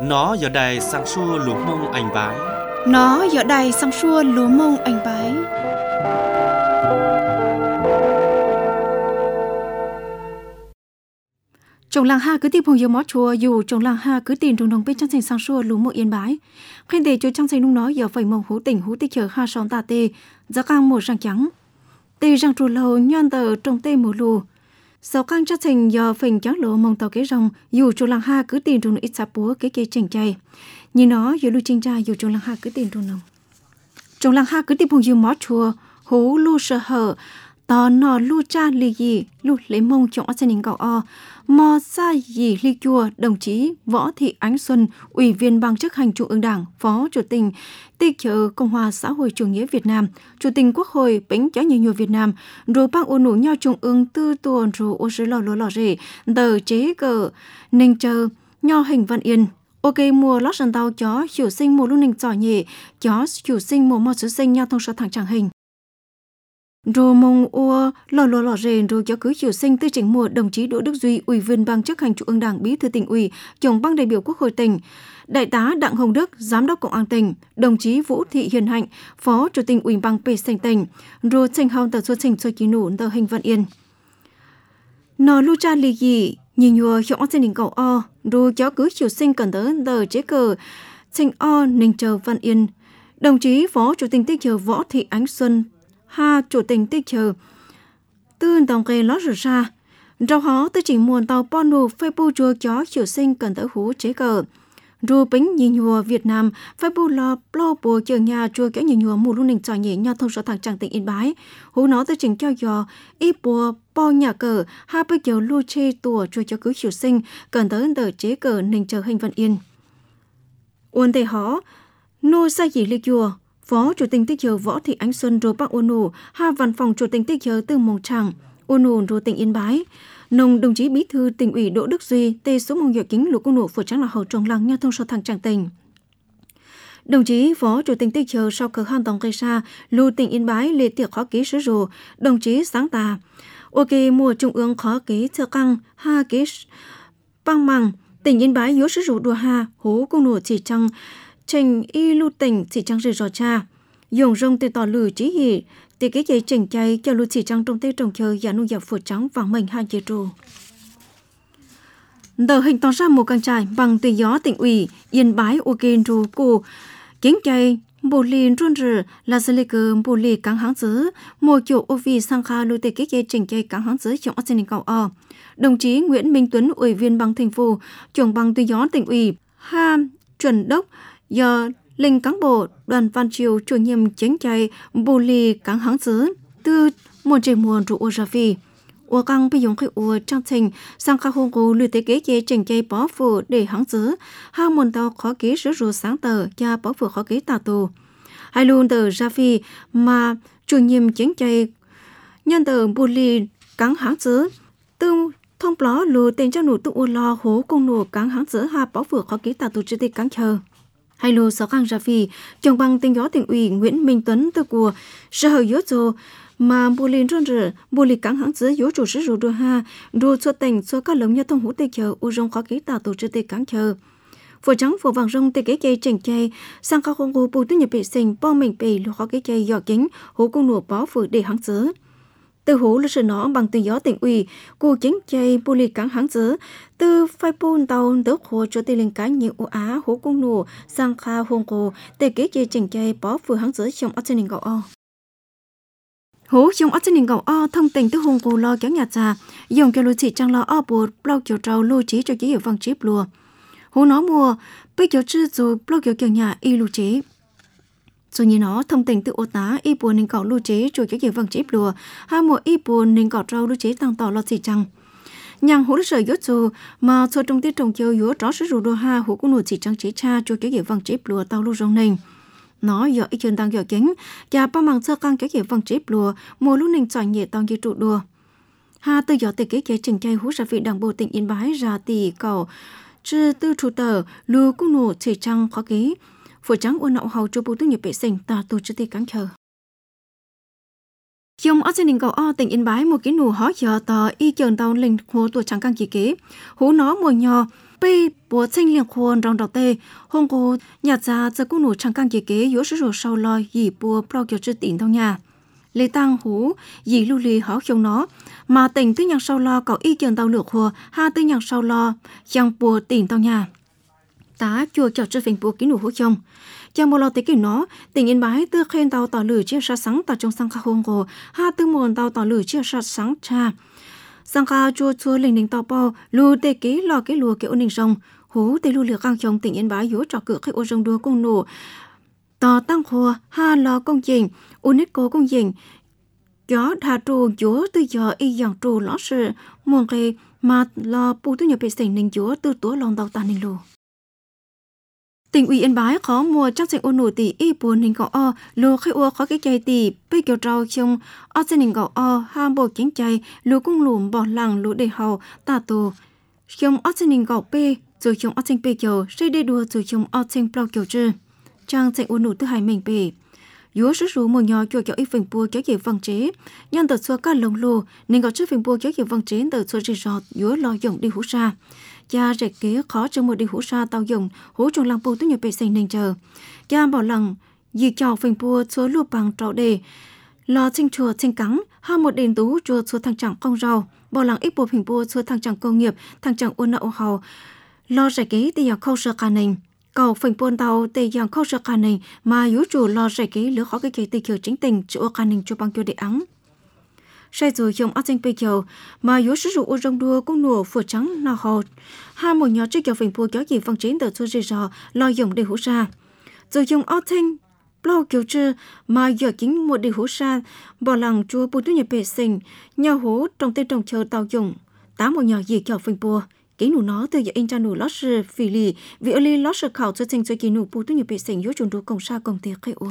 Nó giờ đài sang xua lúa mông anh bái. Nó giờ đài sang xua lúa mông anh bái. Trồng làng ha cứ tìm hồng yêu mó chùa dù trồng làng ha cứ tìm trồng đồng bên trang thành sang xua lúa mông yên bái. Khen để cho trang thành nung nói giờ phải mông hú tỉnh hú tích chờ ha sòn ta tê giá cang một răng trắng. Tê răng trù lầu nhon tờ trồng tê mù lù. Sau cang trang thành giờ phình trắng lỗ mông tàu kế rong dù trồng làng ha cứ tìm trồng ít sạp búa kế kế chỉnh chay. Nhìn nó giờ lưu chinh ra dù trồng làng ha cứ tìm trồng nồng. Trồng làng ha cứ tìm hồng yêu mó chùa hú lu sơ hở. Tò nò lu cha lì gì lu lấy mông trong gia đình cậu o mò sa gì li chùa đồng chí Võ Thị Ánh Xuân, Ủy viên Ban chấp hành Trung ương Đảng, Phó Chủ tịch Tịch trợ Cộng hòa Xã hội Chủ nghĩa Việt Nam, Chủ tịch Quốc hội Bính Chó Nhiều Việt Nam, rồi bang ôn nụ nhau Trung ương tư tuần rồi ô sứ lò rể tờ chế cờ ninh chờ nho hình văn yên. Ok mùa lót sân tàu chó chủ sinh mùa lúc ninh giỏi nhẹ chó chủ sinh mùa mò sứ sinh nhau thông số thẳng chẳng hình. Rồi mong ua lò rề rồi cho cứ chiều sinh tư chỉnh mùa đồng chí Đỗ Đức Duy, Ủy viên Ban chấp hành Trung ương Đảng, Bí thư Tỉnh ủy, Trưởng ban đại biểu Quốc hội tỉnh, Đại tá Đặng Hồng Đức, Giám đốc Công an tỉnh, đồng chí Vũ Thị Hiền Hạnh, Phó Chủ tịch Ủy ban Pê Sành tỉnh, rồi trình hồng tờ xuân trình cho ký nụ tờ hình văn yên. Nò lu cha lì gì nhìn nhùa hiệu gia đình cậu o rồi cho cứ chiều sinh cần tới tờ chế cờ trình o ninh chờ văn yên, đồng chí Phó Chủ tịch Tịch trợ Võ Thị Ánh Xuân ha chủ tịch tích chờ tư tổng kê lót rửa ra rau hó tư chỉnh muôn tàu ponu Facebook chùa chó chiều sinh cần tới hú chế cờ ru bính nhìn nhùa Việt Nam Facebook lo plo bùa chờ nhà chùa kéo nhìn nhùa mù luôn đình trò nhẹ nhau thông số thẳng chẳng tỉnh Yên Bái hú nó tư chỉnh cho dò ít bùa po nhà cờ ha bây giờ lu chê tùa chùa cho cứ chiều sinh cần tới tờ chế cờ ninh chờ hình văn yên uốn tề hó nô sa gì lịch chùa Phó Chủ tịch Tích trợ Võ Thị Ánh Xuân rồi bác Ônu, ha văn phòng Chủ tịch Tích trợ từ Mông Tràng, Ônu rồi tỉnh Yên Bái. Nông đồng chí Bí thư Tỉnh ủy Đỗ Đức Duy, tê số mông hiệu kính lũ công nụ phổ trắng là hậu trồng lăng nha thông số thẳng chẳng tỉnh. Đồng chí Phó Chủ tịch Tích trợ sau cờ han tổng gây ra, lưu tỉnh Yên Bái lệ tiệc khó ký sứ rồ, đồng chí sáng tà. Ok mùa trung ương khó ký thơ căng, ha ký băng măng, tỉnh Yên Bái yếu sứ rồ đùa ha, hố công nụ chỉ trăng, trình y lưu tỉnh chỉ trang rì rò cha dùng rong tê tỏ lử chí hỉ tê cái dây chỉnh chay cho lưu chỉ trang trong tê trồng chơi giả nuôi dạo phổ trắng vàng mình hai chế trù tờ hình tỏ ra một căn trại bằng tê gió tỉnh ủy Yên Bái ok rù cụ kiến chay bồ lì run rử là sơ lê cơ bồ lì cắn háng dứ một chỗ ô vi sang kha lưu tê cái dây chỉnh chay cắn háng dứ trong ác cầu o đồng chí Nguyễn Minh Tuấn ủy viên Ban thành phố trưởng ban tê gió tỉnh ủy ha chuẩn đốc do linh cán bộ đoàn Văn Triều chủ nhiệm chính chạy bồ lì cán háng xứ từ một trời mùa trụ ô ra phi ô căng bị dùng khi ô trang trình sang các hôn cố lưu tế kế chế trình chạy bó phụ để háng xứ hai môn tàu khó ký sứ rùa sáng tờ cha bó phụ khó ký tà tù hai luôn tờ ra phi mà chủ nhiệm chính chạy nhân tờ bồ lì cán háng xứ từ thông bó lưu tên cho nụ tụ ô lo hố công nụ cán háng xứ hai bó phụ khó ký tà tù chứ tê cán chờ hai lô sáu khang ra phi trưởng ban tỉnh gió tỉnh ủy Nguyễn Minh Tuấn từ của sở hữu yếu tố mà bù lìn rôn rửa bù lì cắn hãng dưới yếu chủ sử dụng đồ ha đồ cho tỉnh cho các lồng nhau thông hữu tê chờ u rong khó ký tạo tổ chức tê cắn chờ phổ trắng phổ vàng rong tê kế cây chỉnh chay sang các con gô bù tư nhập bị sinh bo mình bì lô khó ký chay giỏ kính hố công nổ bó phở để hãng dưới từ hố là sự nó bằng từ gió tỉnh ủy cô chính chay bù lì cắn hãng dưới từ phai pôn tàu đỡ khô cho tê lên cá nhiều ô á hố công nổ sang kha hông cô tê kế chay chỉnh chay bó phở hãng dưới trong ớt ninh gạo o hố trong ớt ninh gạo o thông tình từ hông cô lo kéo nhà trà dùng cho lưu chỉ trang lo o bột bao kiểu trâu lưu trí cho chỉ hiểu vang chip lùa hố nó mua bây giờ chưa rồi bao kiểu nhà y lưu trí rồi như nó thông tình từ ô tá y buồn nên cọ lưu chế rồi cái gì vàng chip lùa hai mùa y buồn nên cọ rau lưu chế tăng tỏ lo gì chăng nhàng hỗ trợ yếu dù mà cho trong tiết trồng chơi yếu rõ sử dụng đồ ha hỗ cũng nổi chỉ trăng chế cha cho cái gì vàng chip lùa tàu lưu rong nền nó giờ ít chân tăng giờ kính và ba mảng sơ căng cái gì vàng chip lùa mùa lúc nền chọn nhẹ tăng như trụ đùa ha từ giờ từ cái trình chay hỗ trợ vị đảng bộ tỉnh Yên Bái ra tỷ cầu chứ tư chủ tờ lưu cũng nổi chỉ trăng khó ký phổ trắng ôn nậu hầu cho bộ tư nghiệp vệ sinh ta tổ chức ti cán chờ. Trong ở gia đình cầu o tỉnh Yên Bái một cái nụ hó giờ tờ y chờn tàu linh hồ tuổi trắng căng chỉ kế hú nó mùa nhò bây bố tranh liền khuôn trong đầu tê hôm cô nhà già giờ cũng nụ chẳng càng kế kế yếu sử dụng sau lo dì bùa pro kiểu chữ tỉnh trong nhà lê tăng hú dì lưu lì hảo khiông nó mà tỉnh tư nhàng sau lo có ý kiến tàu lược hùa ha tư nhàng sau lo chẳng bùa tỉnh trong nhà tá chùa chào chữ phình bùa ký nụ hú khiông chẳng một lo tế kỷ nó tỉnh Yên Bái tư khen tàu tỏ lử chia sát sáng tại trong sang khá hôn cô ha tư nguồn tàu tỏ lử chia sát sáng cha sang khá chùa chùa linh đình tàu bao lù tế ký lo cái lùa cái ôn đình sông hú tế lù lửa càng chồng tỉnh Yên Bái yếu trò cửa khách ô rồng đua công nổ tỏ tăng hùa ha lo công trình UNESCO công trình gió thà trù chúa từ giờ y dòng trù lõ sự muôn cây mà lo bù tư nhập bệ sinh ninh chúa từ túa lòng tàu tàn ninh lù tỉnh ủy Yên Bái khó mua chắc chắn ôn nổi tỷ y buồn hình gạo o lô khai ua khó cái chay tỷ bây kiểu trâu chung o trên hình gạo o ham bộ chính chay lô cung lùm bỏ lằng lô để hầu tà tù chung o trên hình gạo p rồi chung o trên p kiểu xây đê đua rồi chung o trên plau kiểu chư trang chạy ôn nổi từ hai mình bể yếu sử dụng một nhỏ cho y phình bùa kéo về văng chế nhân tờ xua các lồng lô nên có chiếc phình bùa kéo về văng chế tờ xua rì rọt yếu lo dùng đi hú xa cha rạch kế khó cho một đi hú xa tàu dùng hú trong lăng bùa tới nhiều bề xanh nên chờ cha bỏ lằng dì chào phình bùa xua lụa bằng trọ đề lo chinh chùa chinh cắn ha một đền tú chùa xua thằng chẳng công rau bỏ lằng ít bộ phình bùa xua thằng chẳng công nghiệp thằng chẳng ôn nợ hầu lo rạch kế thì giờ khâu sơ cả nền cầu phình buôn tàu tây giang khâu sơ khả năng mà yếu chủ lo giải kế lứa khó cái kỳ tây kiều chính tình chỗ khả năng cho bằng kiều để ắng sai rồi trong ác sinh tây kiều mà yếu sử dụng ô rong đua cũng nổ phở trắng nào hột hai một nhỏ chiếc kiều phình buôn kéo gì phong chiến từ số dây dò lo dùng để hỗ ra rồi dùng ác sinh bao kiều chư mà giờ chính một để hỗ ra bỏ lằng chua bùn tuyết nhập bể sinh nhau hố trong tên trồng chờ tàu dùng tám một nhỏ gì kiều phình buôn cái nụ nó từ giờ in ra nụ lót sự phì lì vì ở đây lót sự khảo cho trình cho kỳ nụ bù tu nhập bị sành yếu chuẩn đồ công sa công ty khai ô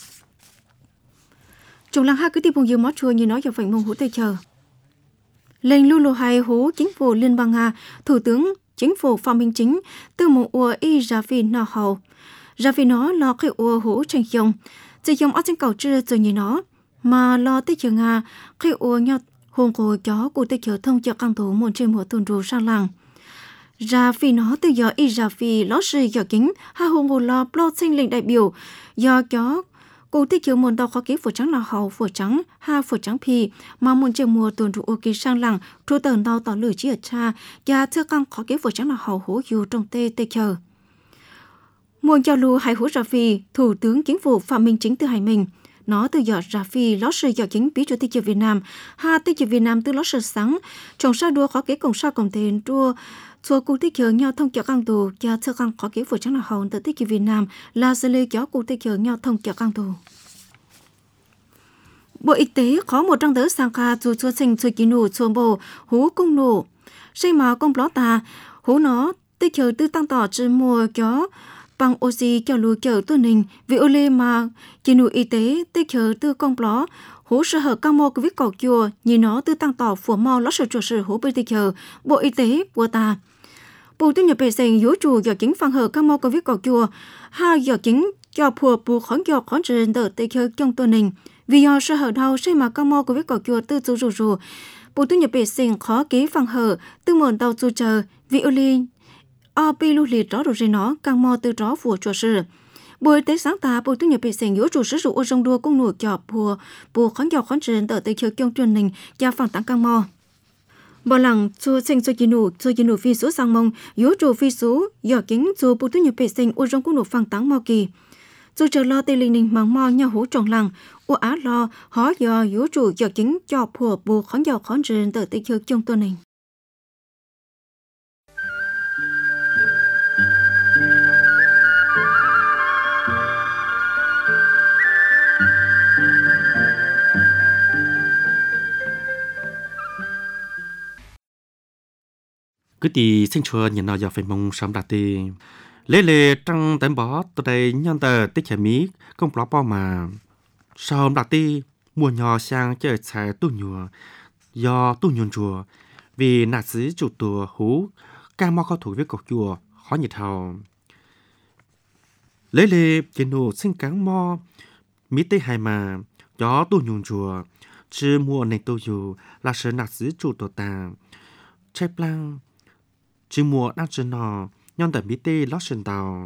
trong làng ha cứ tìm vùng nhiều mót chua như nói giờ phải mong hú tây chờ lệnh lưu lộ hai hú chính phủ liên bang Nga thủ tướng chính phủ Phạm Minh Chính từ một ua y ra phi nào hậu ra phi nó lo khai ô hú tranh dòng chỉ dòng ở trên cầu chưa rồi như nó mà lo tây chờ Nga khai ô nhau hôn cổ chó của tây chờ thông cho căng thủ một trên một tuần rù sang làng ra phi nó từ giờ y ra phi lót sự giờ kính ha hùng hồ lo plot sinh lệnh đại biểu giờ chó cô tích chứa môn tàu khó kế phổ trắng là hậu phổ trắng ha phổ trắng phi mà môn trên mùa tuần trụ ok sang làng trụ tần tàu tàu lửa chỉ ở cha và chưa căng khó kế phổ trắng là hậu hố dù trong tê tê chờ môn giao lưu hai hố ra phi thủ tướng chính phủ Phạm Minh Chính từ hải mình nó từ giờ ra phi lót sự giờ chính bí chủ tịch Việt Nam ha tịch Việt Nam từ lót sự sáng trong sa đua khó kế cùng sa cùng tiền đua chùa cụ tích hợp nhau thông cho căng tù và sơ căng khó kế phổ trắng là hồn từ tích Việt Nam là xử lý kéo cụ tích hợp nhau thông cho căng tù. Bộ Y tế có một trang tớ sang ca chùa chùa sinh chùa kỳ nụ chùa bồ hú công nụ xây mà công ló ta hú nó tích hợp tư tăng tỏ trên mùa kéo bằng oxy kéo lùi kéo tuần hình vì ô lê mà kỳ nụ y tế tích hợp tư công ló hú sở hợp cam mô của viết cầu chùa như nó tư tăng tỏ phổ mò ló sở chùa sở hú bê tích hợp Bộ Y tế của ta bù tư nhập bề sinh yếu chủ giờ chính phang hở cam mô của viết cầu chùa ha giờ chính cho phùa bù khón cho khón trên đỡ tích hợp trong tuần hình vì do sở hở đau xây mà cam mô của viết cầu chùa tư rù rù bù tư nhập bề sinh khó ký phang hở tư mồn tàu chu chờ vì ô ly o pi lưu liệt rõ rồi nó cam mô tư rõ phùa chùa sự Bộ Y tế sáng tạo bù tư nhập bề sinh yếu chủ sử dụng ô rong đua cung nụ cho phùa bù khón trên đỡ tích hợp trong tuần hình và phang tặng cam mô bỏ lằng chùa sinh chùa kỳ nụ phi số sang mông yếu chủ phi số giờ kính chùa bù tư nhập bề sinh ô rong cung nụ phang tặng mò kỳ chùa chờ lo tây linh ninh mang mò nhau hú tròn lằng ô á lo hó giờ yếu chủ giờ kính cho phùa bù khón trên đỡ tích hợp trong tuần hình cứ thì sinh chùa nhìn nào giờ phải mong sớm đạt thì lê trăng tém bó từ đây nhân tờ tích hệ mỹ công ló bao mà sớm đạt thì mùa nhỏ sang chơi xài tu nhùa do tu nhuần chùa vì nạt sĩ chủ tùa hú ca mò khó thủ với cọc chùa khó nhiệt hào lê trên nụ sinh cáng mò mỹ tây hai mà gió tu nhuần chùa chứ mùa này tu dù là sự nạt sĩ chủ tùa ta chạy plang chỉ mùa đang trên nọ nhân tại mỹ tê lót trên tàu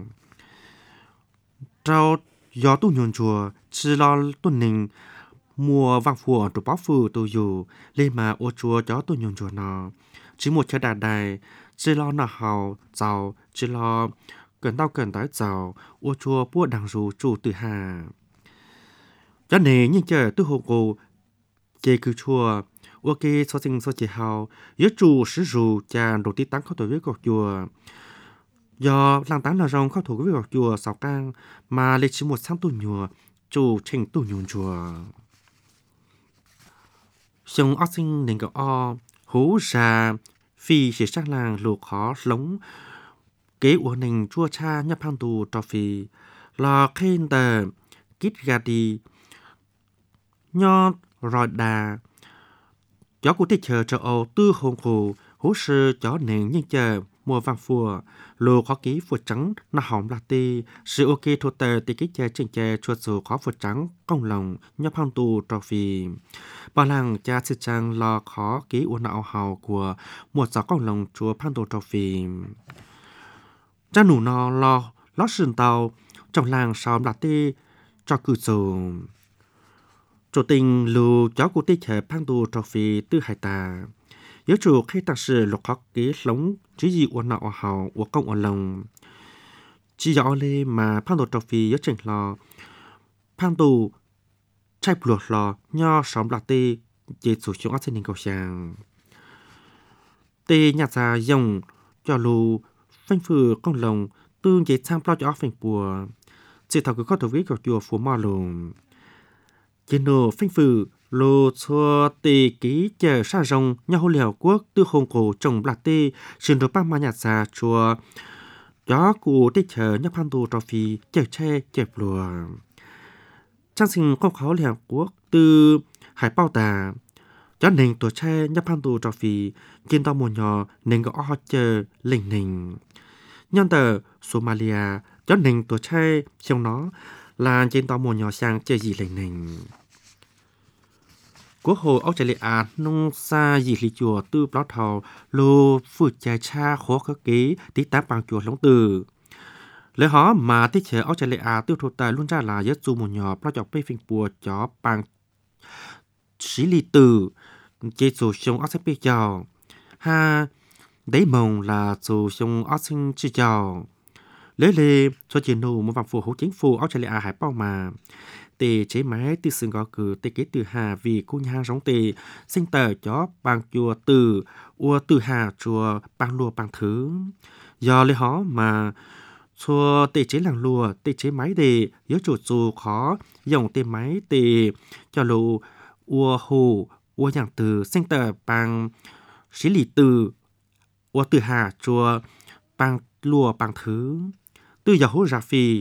trao gió tu nhồn chùa chỉ lo tuần ninh mùa vàng phùa tụ báo phù tụ dù lên mà ô chùa gió tu nhồn chùa nọ chỉ một chơi đà đài chỉ lo nọ hào giàu chỉ lo cần tới giàu ô chùa bua đằng dù chủ từ hà cho nên những chơi tu hồ cô chơi cứ chùa ok so sinh so chỉ hào yếu chủ sử dụng cha đầu tiên tăng khẩu tuổi với cột chùa do làng tán là rong khẩu thủ với cột chùa sáu cang mà lấy chỉ một sáng tu nhùa chủ trình tu nhùn chùa xong ác sinh nên cái hú ra phi sẽ sang làng lục khó lống kế của nền chua cha nhập hàng tù trò phi là khen tờ kít gà đi nho rồi đà chó của tích chờ cho ô tư hồn khổ hú sư chó nền nhưng chờ mùa vàng phùa lô khó ký phùa trắng nó hỏng là tì sự ok thô tờ tì kích chè chênh chè chuột dù khó phùa trắng công lòng nhập hàng tù trò phi bà làng cha sư trang lo khó ký của não hào của một gió công lòng chúa hàng tù trò phi cha nụ nó lo lót sườn tàu trong làng xóm là tì cho cử dù chủ tình lù cháu của tích hợp hàng tù trò phi tư hải tà yếu chủ khi ta sử lục khó ký sống chỉ gì của nọ hào của công ở lòng chỉ rõ lê mà hàng tù trò phi yếu trình lò hàng tù chạy bùa lò nho xóm là tì chế chủ xuống ác sinh cầu sàng tì nhạc ra dòng cho lù phanh phừ công lòng tương chế sang plau cho ác phanh bùa chỉ thảo cứ có tổ viết của chùa phú mò lùm chế nô phanh phừ lô xua tì ký chờ sa rồng nhà hồ liều quốc tư hồn cổ trồng bạc tê xin đồ băng mà nhạt ra chùa gió cụ tích chờ nhập hàng tù trò phi chờ che chẹp lùa trang sinh công khó liều quốc tư hải bao tà gió nền tổ che nhập hàng tù trò phi trên tàu mùa nhỏ nền gõ chờ lình nình nhân tờ Somalia gió nền tổ che trong nó là trên tàu mùa nhỏ sang chơi gì lình nình quốc hồ Australia nông xa dị lý chùa tư báo thầu lô phụ trà cha khó khắc ký tí tám bằng chùa lóng từ lễ họ mà tích chế Australia tiêu thụ tài luôn ra là giấc du một nhỏ bao chọc bê phình bùa chó bằng sĩ lý từ chế dù xong ác sinh bê chào ha đấy mong là dù xong ác sinh chi chào lễ lê cho chiến nụ một vòng phù hữu chính phủ Australia hải bao mà tê chế máy từ xương gõ cử tê kế từ hà vì cô nhà giống tê sinh tờ chó bằng chùa từ ua từ hà chùa bằng lùa bằng thứ do lê hó mà chùa tê chế làng lùa tê chế máy đề yếu chủ dù khó dùng tê máy tê cho lù ua hồ ua nhàng từ sinh tờ bằng sĩ lì từ ua từ hà chùa bằng lùa bằng thứ từ giờ hô ra phi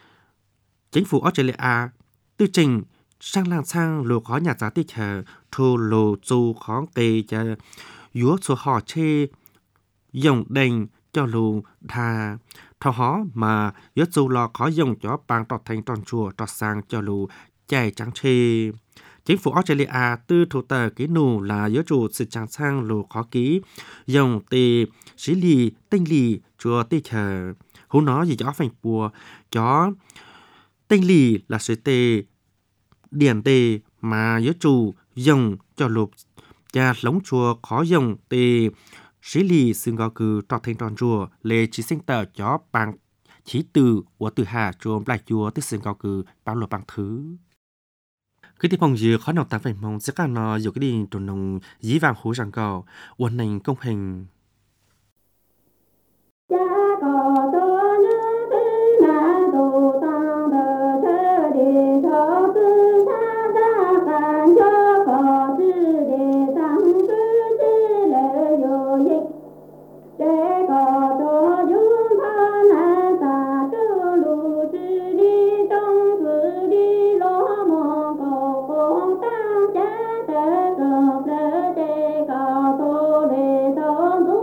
chính phủ Australia tư trình sang làng sang lô khó nhà giá tích hợp thô lô dù khó kê cho dúa số họ chê dòng đành cho lô thà thọ hó mà yếu dù lò khó dùng cho bằng trọt thành tròn chùa trọt sang cho lô chạy trắng chê chính phủ Australia tư thủ tờ ký nụ là yếu chủ sự trang sang lô khó ký dòng tì sĩ lì tinh lì chùa tích hợp hú nó gì cho phành bùa cho tinh lì là sự tê điển tê mà yếu chủ dùng cho lục cha lống chùa khó dùng tê sĩ lì xương gò cử trọt thành tròn chùa lê chỉ sinh tờ cho bằng chỉ từ của từ hà chùa lại chùa tức xương gò cử bao lột bằng thứ cái tiếp phong dừa khó nào ta phải mong sẽ cả nó dù cái đi tụi nông dí vàng hú rằng cầu uốn nành công hình Hãy subscribe cho kênh Ghiền Mì Gõ để không bỏ lỡ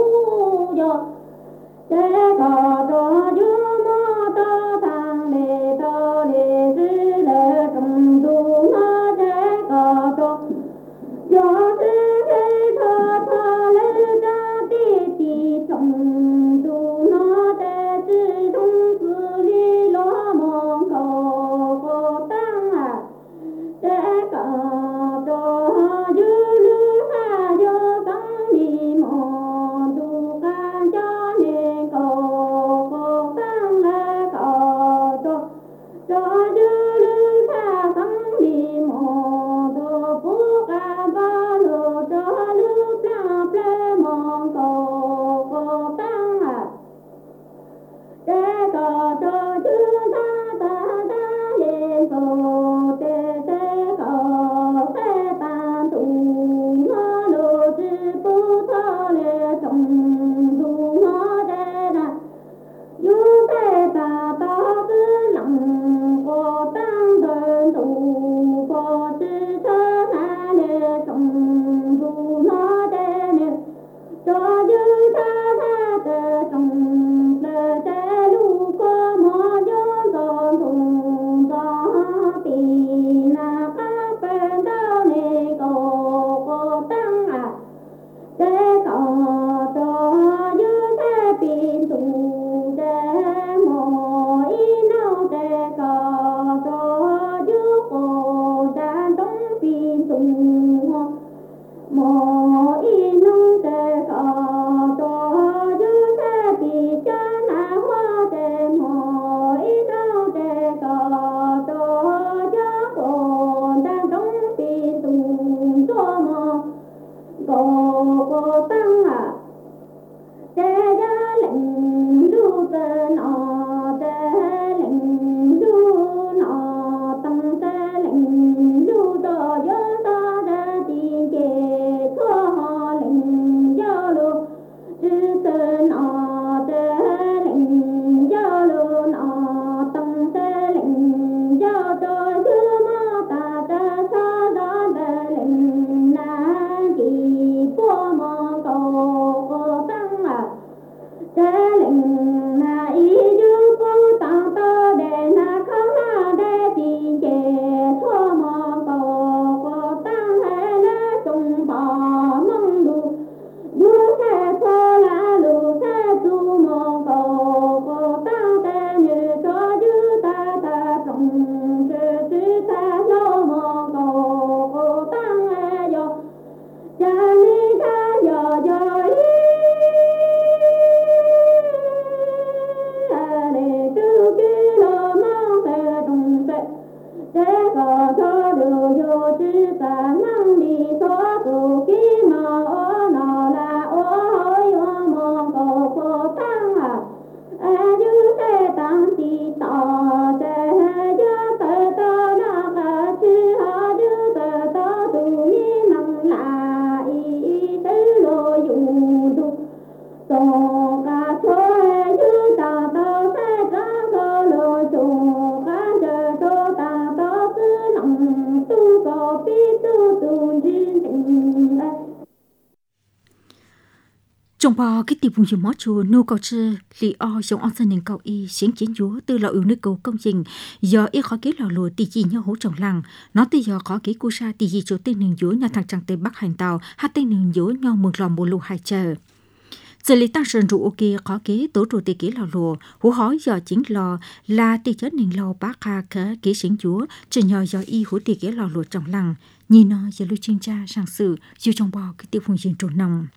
Trong bò cái tiệm vùng dừa mó chùa nô cầu chư li o giống on dân nền cầu y xiếng chiến chúa từ lọ yếu nơi cầu công trình giờ y khó kế lọ lùa tì gì nhau hỗ trọng làng nó từ giờ khó kế cu sa tì gì chỗ tên nền dúa nhà thằng trăng tây bắc hành tàu hát tên nền dúa nhau mừng lòng bộ lù hai chờ giờ lý tăng sơn rượu kia khó kế tổ trụ tì kế lọ lùa hú hói giờ chính lò là tì chết nền lò bác hà khá kế xiếng chúa chỉ nhờ giờ y hú tì kế lọ lùa trọng làng nhìn nó giờ lưu chuyên tra sang sự dù trong bò cái tiệm vùng dừa trộn nòng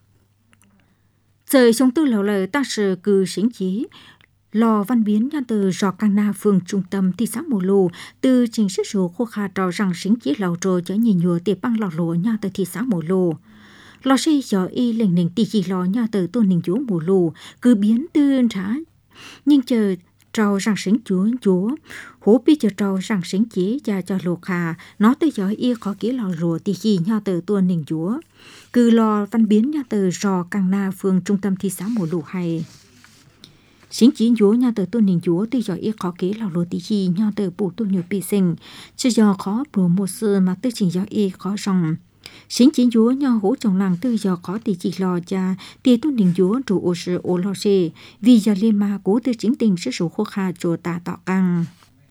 giờ sống tư lầu lời ta sự cử sinh chí lò văn biến nhân từ rò cang na phường trung tâm thị xã Mù Lù từ chính sách số khô kha trò rằng sinh chí lầu rồi cho nhìn nhựa tiệp băng lò lúa nhân từ thị xã Mù Lù lò xây giờ y lệnh nền tì gì lò nhân từ tôn nền chúa Mù Lù cứ biến tư trả nhưng chờ trò rằng sinh chúa hố bi chờ trò rằng sinh chí và cho lô kha nó tới giờ y khó kỹ lò lúa tì gì nhân từ tôn nền chúa cứ lò văn biến nhà từ rò cang na phường trung tâm thị xã Mù Lù hay sinh chiến chúa nhà từ tôn nền chúa từ giờ y khó kế lò lúa tí gì nhà từ bù tu nhiều bị sinh chứ giờ khó bù một sự mà từ chính giờ y khó rong sinh chiến chúa nhà hỗ trọng làng từ giờ khó thì chỉ lò cha thì tôn nền chúa trụ ô sự ô lo xê vì giờ liên ma cố từ chính tình sự số khô kha chỗ ta tọ căng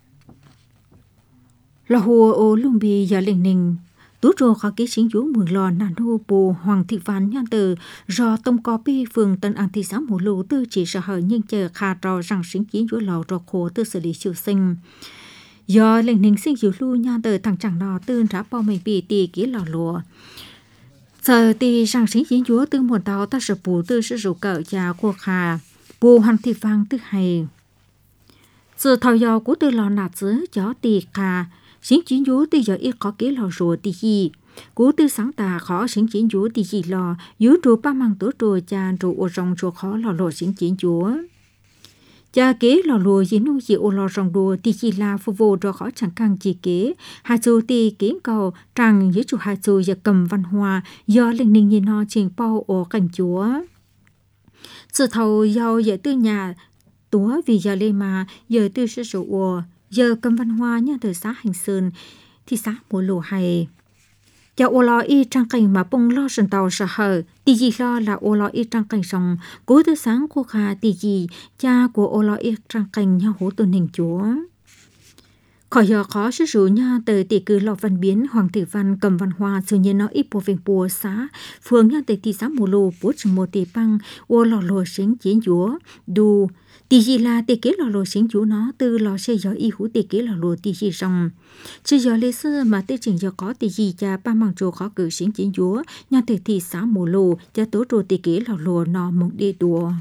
lò hồ ô lung bì giờ lệnh nền tú rô khó kế sinh chúa mường lò nàn hô bồ hoàng thị phán nhân từ do tông có bi phường tân an thị xã Mù Lù tư chỉ sợ hở nhưng chờ khả trò rằng sinh chiến chúa lò rò khổ tư xử lý siêu sinh do lệnh ninh sinh dữ lưu nhân từ thằng chẳng lò tư trả bao mình bị tì kỹ lò lùa giờ tì rằng sinh chiến chúa tư một tàu ta sử bù tư sử dụng cỡ và cô khả bồ hoàng thị phán tư hay sự thảo dò của tư lò nạt dưới cho tì khả sinh chiến chúa từ giờ ít có kế lò rùa tì gì cú tư sáng tà khó sinh chiến chúa tì gì lò dưới rùa ba mang tổ rùa cha rùa ô rong rùa khó lò lò sinh chiến chúa cha kế lò lùa gì nu gì ô lò rong rùa tì gì là phù vô rùa khó chẳng càng chỉ kế hai chú tì kế cầu trăng dưới chủ hai chú giờ cầm văn hoa do linh ninh nhìn nó trình bao ô cảnh chúa sự thầu giàu giờ tư nhà túa vì giờ lên mà giờ tư sử dụng giờ cầm văn hoa nha từ xã Hành Sơn thị xã Mù Lù hay cha ô lo y trang cảnh mà bông lo sân tàu sợ hở tì gì lo là ô lo y trang cảnh sòng cố từ sáng cô khà tì gì cha của ô lo y trang cảnh nhau hố tôn hình chúa Khỏi giờ khó sử dụng nha từ tỷ cử lọ văn biến Hoàng tử văn cầm văn hoa sự nhiên nó ít bộ viên bùa xã phường nha từ tỷ xã mù lù bố chừng một tỷ băng ô lò lò sinh chiến chúa đu tỷ gì là tỷ kế lò lò sinh chúa nó từ lò xe gió y hú tỷ kế lò lò tỷ gì rong chứ giờ lê sơ mà tỷ trình giờ có tỷ gì cha ba mang trồ khó cử sinh chiến chúa nha từ tỷ xã mù lù cha tố trồ tỷ kế lò lò nó mộng đi đùa.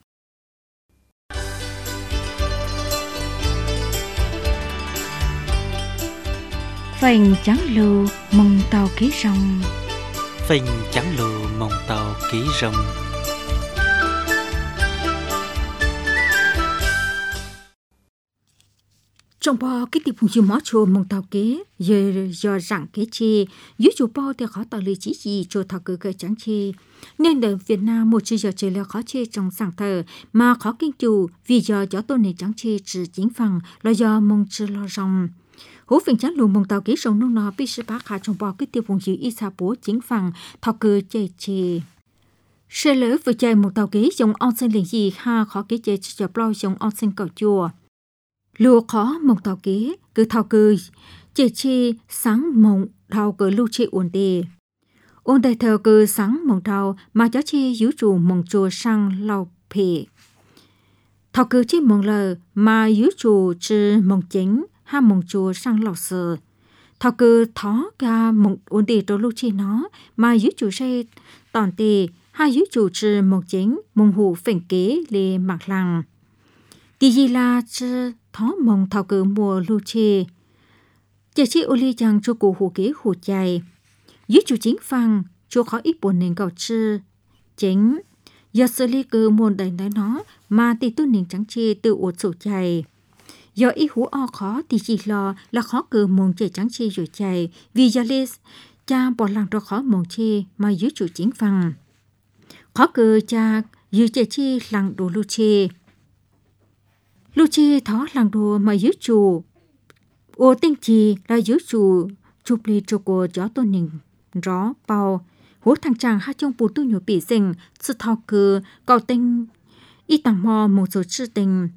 Phành trắng lù mong tàu ký rong. Phành trắng lù mong tàu ký rong. Trong bò cái tiệp phùng chư mó chùa mong tàu kế giờ rằng kế chi dưới chùa bò thì khó tàu lý chỉ gì chùa thảo cử cái trắng chi nên ở Việt Nam một chữ giờ chơi là khó chê trong sáng thờ mà khó kinh chủ vì giờ gió tôn này trắng chi chỉ chính phần là do mong chữ lo rong. Hú phình chán lùm mong tàu ký sông nông nó bị sự bác hạ trong bò cái tiêu vùng chữ y sa bố chính phần thọ cử chơi chê. Sẽ lỡ vừa chơi một tàu ký dòng on sinh liền gì ha khó ký chơi cho bao dòng on sinh cầu chùa. Lùa khó mong tàu ký cứ thọ cử chơi chi sáng mong thọ cử lưu chi ổn đề. Ổn đề thờ cử sáng mong thọ mà cho chi giữ chủ mong chùa sang lau phê. Thọ cử chi mong lờ mà giữ chủ chứ mong chính ha mong chùa sang lò sờ, thọ cứ thó ca mong ổn định đồ lưu chi nó mà giữ chủ say toàn tề ha giữ chủ trừ mong chính mong hủ phèn kế lê mạc lăng, tí gì là chứ thó mong thọ cứ mùa lưu chi, chỉ chi ô ly chẳng cho cụ hủ kế hủ chạy, giữ chủ chính phăng cho khó ít buồn nên cầu chư chính, giờ xử lý cứ môn đánh đánh nó mà tí tu nên trắng chi tự uất sổ chạy. Do ý hú o khó thì chỉ lo là khó cử mong chạy trắng chi rồi chạy vì do lê cha bỏ làng cho khó mong chi mà dưới chủ chính phăng. Khó cử cha dưới chạy chi làng đồ lưu chi. Lưu chi thó làng đồ mà dưới chủ. Ô tinh chi là dưới chủ chụp lì cho cô gió tôn nình rõ bao. Hú thằng chàng hát trong bù tu nhỏ bị dình sự thọ cử cầu tinh y tàng mò một số chữ tình.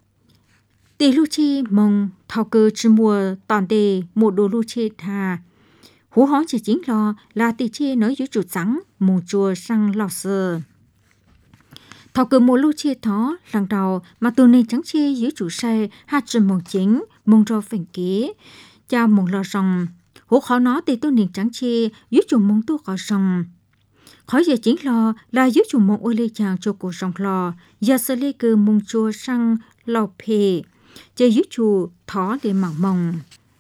Tỷ lưu chi mong thao cơ chứ mùa toàn đề một đồ lưu chi thà. Hú hó chỉ chính lo là tỷ chi nói dưới chủ trắng mong chùa sang lò sờ. Thao cơ một lưu chi thó làng đầu mà từ này trắng chi dưới chủ xe hát trừ mong chính mong rô phèn kế. Cha mong lò rong. Hú khó nó tỷ tu niên trắng chi dưới chủ mong tu khó rong. Khó giờ chính lo là dưới chủ mong ô lê chàng cho cổ rong lò. Giờ sơ lê cơ mong chùa sang lò phê. Chơi dưới chùa thó để mảng mong.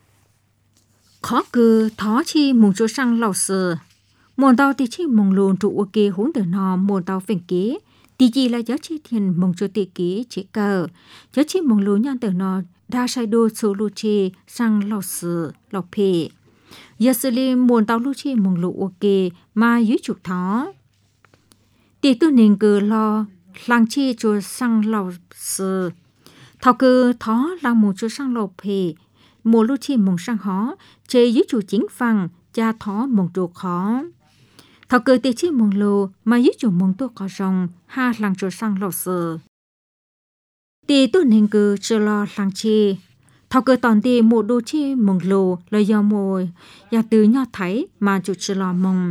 Khó cư thó chi mong chùa sang lò sờ. Môn tàu thì chi mong lùn trụ ô kê hốn đờ nò môn tàu phèn kế. Thì gì là gió chi thiền mong chùa tì kế chế cờ. Gió chi mong lùn nhan tờ nò đa sai đô số lù chê sang lò sờ lò phê. Giờ xử lý môn tàu lù chê mong lù ô kê mà dưới chùa thó. Thì tôi nên cư lo làng chi chùa sang lò sờ. Thọ cư thó làng mù cho sang lộc hề, mùa lưu chi mong sang hó, chế dưới chủ chính phăng, cha thó mong đồ khó. Thọ cư tê chi mong lô, mà dưới chủ mong tô có rong, ha làng cho sang lộc sờ. Tê tôi nên cư cho lo làng chi. Thọ cư toàn tê mùa đô chi mong lô, là do mùa, và từ nhỏ thấy mà chủ cho lo mong.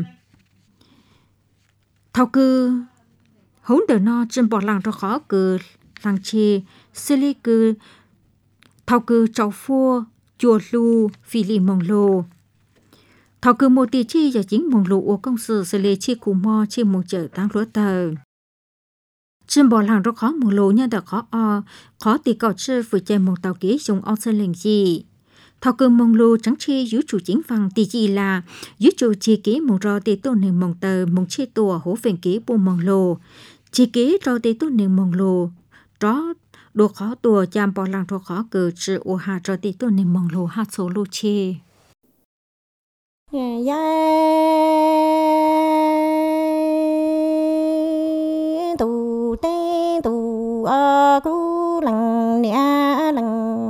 Thọ cư hốn đờ no chân bỏ làng cho khó cư làng chi, xử lý cư thao cư cháu phua chùa lu phi lì mong lô thao cư một tỷ chi và chính mong lô ô công sự xử lý chi cù mò chi mong chở tăng lúa tờ chân bỏ làng rất khó mong lô nhưng đã khó tỷ cầu chư vừa chạy mong tàu ký dùng on sơn lệnh gì thao cư mong lô trắng chi dưới chủ chính phẳng tỷ gì là dưới chủ chi ký mong rò tỷ tôn hình mong tờ mong chi tùa hố phèn ký bù mong lô chi ký rò tỷ tôn hình mong lô đó đồ khó tùa chạm bỏ làng đồ khó cử chữ ô hạ cho tí tuần nên mong lô hát số lô chê. Tù tê tù ơ cú lăng nè lăng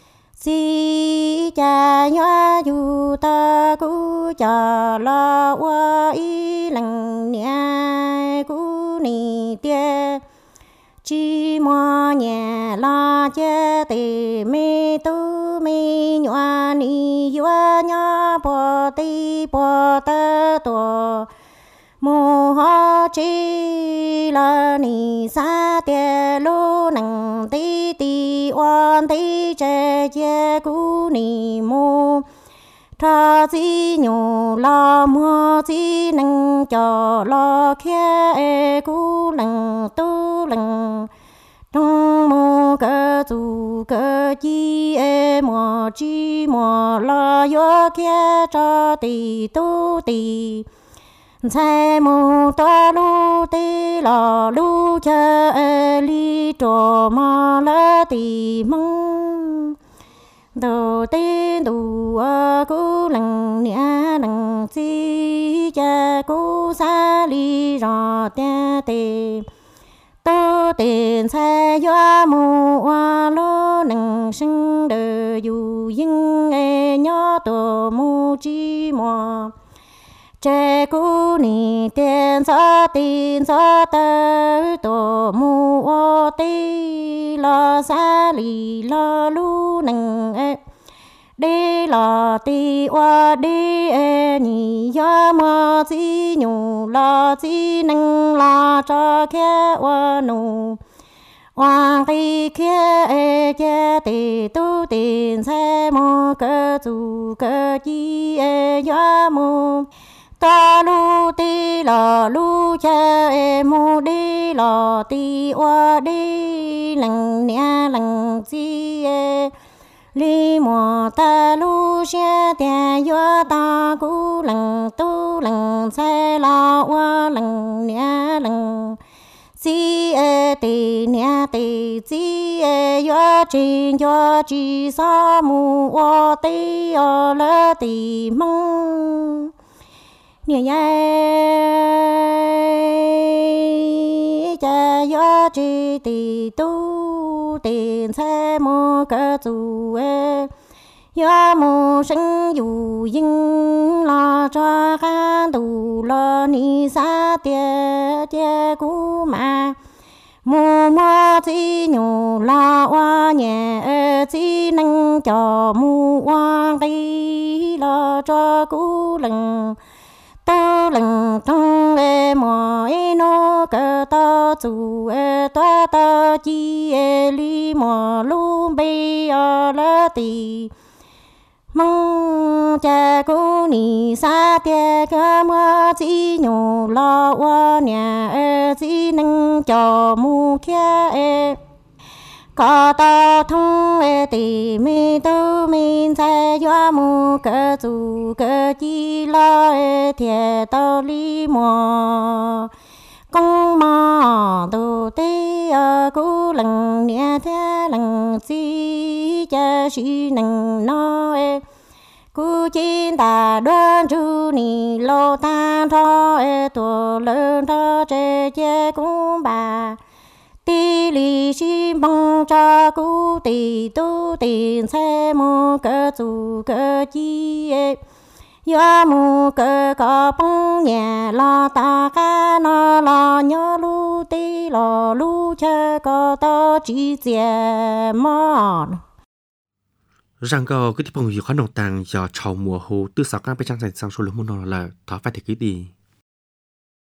si cha nhóa dù ta cú cha la wa y lăng nè cú nì tê chi mò nhà la chê tì mi tu mi ni nhua ni yua nhua bò ti bò tơ tò mù ho chi la ni sa tia lu nang ti ti oan ti che che cu ni mù cha chi nhu la mua chi nang cho lo khia cu nang tu nang trong mô cơ tu cơ chi mò chi mò la yo kia cho ti tu ti sai mô ta lu ti la lu cha li trò ma la ti mong đầu tiên đủ cú lăng nia lăng chi cha cú sa li rò tia tê tô tiền sai gió mù hoa lô nâng sinh đời dù dưng nhỏ tổ mù chi mò trẻ cú nì tiền gió tơ tổ mù ô tê lo xa lì lo lu nâng đi lo ti hoa đi nhị gió mò chi nhủ lo chi nâng lo cho khe hoa nụ hoàng ti khe che ti tu tiền xe mô cơ dù cơ chi gió mô ta lu ti lo lu che mô đi lo ti hoa đi lăng nia lăng chi li mò ta lu xe tia yo ta cu lăng tu lăng xe la wa lăng nia lăng si ti nia ti si yo chi sa mu wa ti yo la ti mong nia cha yo chi ti tu tiền xe mô cơ dù yo mô sinh dù dinh lo cho khá tù lo ni sa tia tia cú mà mô mô chi nhủ la hoa nhẹ chi năng cho mô hoa đi lo cho cú lần ta lần trong mò nó cơ ta chủ ta ta chi li mò lu bay la ti mong cha cô ni sa tia cơ mò chi nhủ lo wa nhà chi năng cho mu kia có ta thông tì mi tu mi sai doa mu cơ dù cơ chi lo thiệt tao li mò công mò tu tê cú lần nia thế lần chi cha chi nằng no cú chín ta đoan chu ni lo ta tho tu lớn tho che che cú bà ti li chi mong cha cú ti tu tiền xe mô cơ dù cơ chi yo mô cơ có bông nhà lo ta ca nó lo nhớ lu ti lo lu chơ có to chi chè mòn rằng có cái tiếp tục khó nồng tàng do trầu mùa hồ tư sáu các bên trang dành sang số lượng môn là thỏa phải thể ký đi